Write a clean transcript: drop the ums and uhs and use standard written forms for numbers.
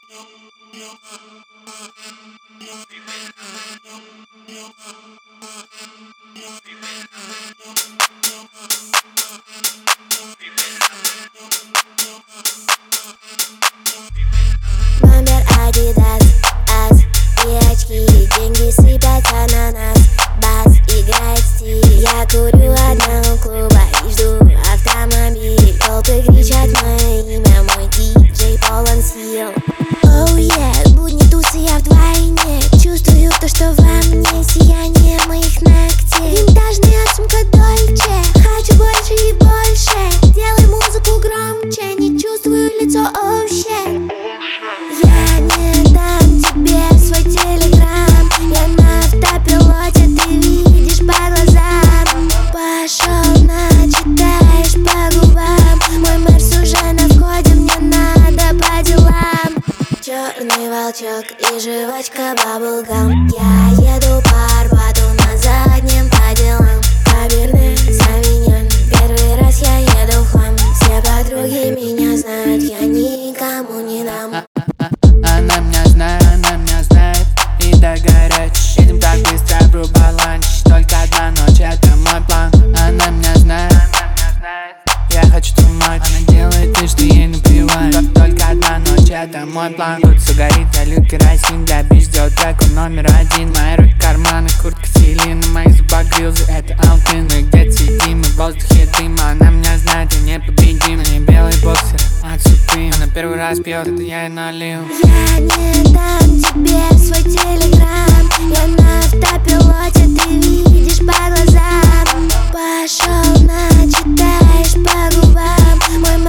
Номер Adidas, ас и очки, деньги сыпятся на нас, бас играет стиль. Я курю одного клуба и жду автомобиль. Толпы кричат мое имя, мой диджей полон сил. Оу yeah, будни тусы, я вдвойне чувствую то, что во мне сияние моих ногтей. Винтажная сумка Дольче, хочу больше и больше. Делай музыку громче, не чувствую лицо, оу shit. Я не дам тебе свой телеграм, я на автопилоте, ты видишь по глазам. Пошел, начитаешь по губам, мой мерс уже на входе, мне надо по делам. Черный волчок и жвачка баблгам. Я еду по Арбату на заднем по делам. Каберне Савиньон, первый раз я еду в хлам. Все подруги меня знают, я никому не дам. Она меня знает, и так горячий. Едем так быстро, врубай ланч. Только одна ночь, это мой план. Она меня знает, я хочу too much. Она делает вид, что ей наплевать. Только одна ночь, это мой план. Тут все горит, я лью керосин. Для бич сделать трек, он номер один. Мои руки карманы, куртка Селина. На моих зубах грилзы, это Алтын. Мы где-то сидим, и в воздухе дым. Она меня знает, я непобедим. На ней белый боксер от Supreme. Она первый раз пьет, это я и налил. Я не дам тебе свой телеграм, я на автопилоте, ты видишь по глазам. Пошел, начитаешь по губам, мой